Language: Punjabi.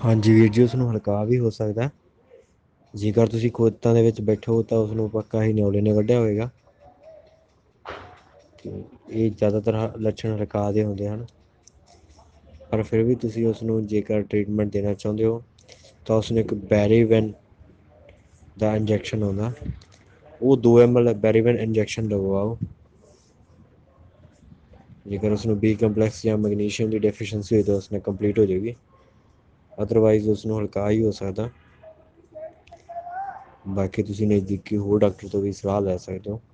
ਹਾਂਜੀ ਵੀਰ ਜੀ, ਉਸਨੂੰ ਹਲਕਾ ਵੀ ਹੋ ਸਕਦਾ। ਜੇਕਰ ਤੁਸੀਂ ਖੇਤਾਂ ਦੇ ਵਿੱਚ ਬੈਠੋ ਤਾਂ ਉਸਨੂੰ ਪੱਕਾ ਹੀ ਨਿਓਲੇ ਨੇ ਵੱਢਿਆ ਹੋਵੇਗਾ। ਇਹ ਜ਼ਿਆਦਾਤਰ ਲੱਛਣ ਰਕਾ ਦੇ ਹੁੰਦੇ ਹਨ। ਪਰ ਫਿਰ ਵੀ ਤੁਸੀਂ ਉਸਨੂੰ ਜੇਕਰ ਟਰੀਟਮੈਂਟ ਦੇਣਾ ਚਾਹੁੰਦੇ ਹੋ ਤਾਂ ਉਸਨੂੰ ਇੱਕ ਬੈਰੀਵੈਨ ਦਾ ਇੰਜੈਕਸ਼ਨ ਆਉਂਦਾ, ਉਹ 2 ml ਬੈਰੀਵਨ ਇੰਜੈਕਸ਼ਨ ਲਗਵਾਓ। ਜੇਕਰ ਉਸਨੂੰ ਬੀ ਕੰਪਲੈਕਸ ਜਾਂ ਮੈਗਨੀਸ਼ੀਅਮ ਦੀ ਡੈਫੀਸ਼ੀਐਂਸੀ ਹੋਈ ਤਾਂ ਉਸ ਨਾਲ ਕੰਪਲੀਟ ਹੋ ਜਾਏਗੀ। ਅਦਰਵਾਈਜ਼ ਉਸਨੂੰ ਹਲਕਾ ਹੀ ਹੋ ਸਕਦਾ। ਬਾਕੀ ਤੁਸੀਂ ਨਜ਼ਦੀਕੀ ਹੋਰ ਡਾਕਟਰ ਤੋਂ ਵੀ ਸਲਾਹ ਲੈ ਸਕਦੇ ਹੋ।